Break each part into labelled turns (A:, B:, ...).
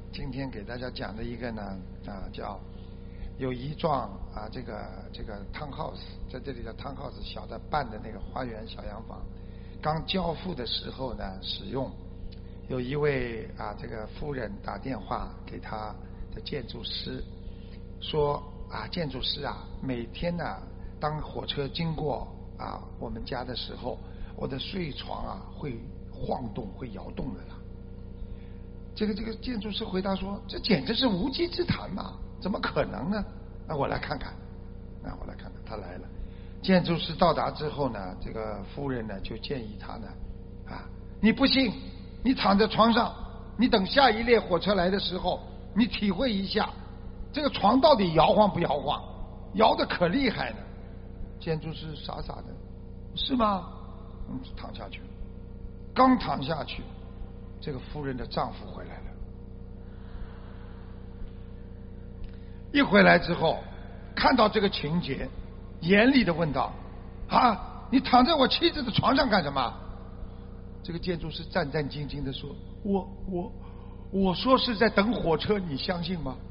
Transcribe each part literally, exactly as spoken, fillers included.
A: 今天给大家讲的一个呢啊叫有一幢啊这个这个 townhouse， 在这里的 townhouse 小的半的那个花园小洋房，刚交付的时候呢使用，有一位啊这个夫人打电话给他的建筑师说啊建筑师啊每天呢当火车经过啊我们家的时候，我的睡床啊会晃动会摇动的啦。这个这个建筑师回答说：“这简直是无稽之谈嘛，怎么可能呢？”那我来看看，那我来看看，他来了。建筑师到达之后呢，这个夫人呢就建议他呢，啊，你不信，你躺在床上，你等下一列火车来的时候，你体会一下，这个床到底摇晃不摇晃？摇得可厉害了。建筑师傻傻的，是吗？嗯，躺下去，刚躺下去。这个夫人的丈夫回来了，一回来之后看到这个情节，严厉的问道：啊，你躺在我妻子的床上干什么？这个建筑师战战兢兢的说：我我我说是在等火车，你相信吗？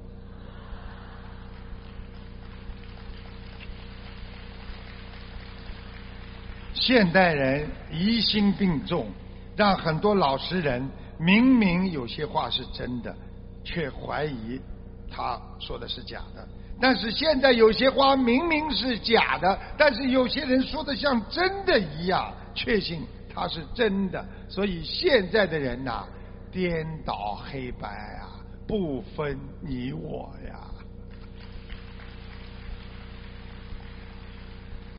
A: 现代人疑心病重，让很多老实人明明有些话是真的，却怀疑他说的是假的。但是现在有些话明明是假的，但是有些人说的像真的一样，确信它是真的。所以现在的人呐、啊，颠倒黑白啊，不分你我呀。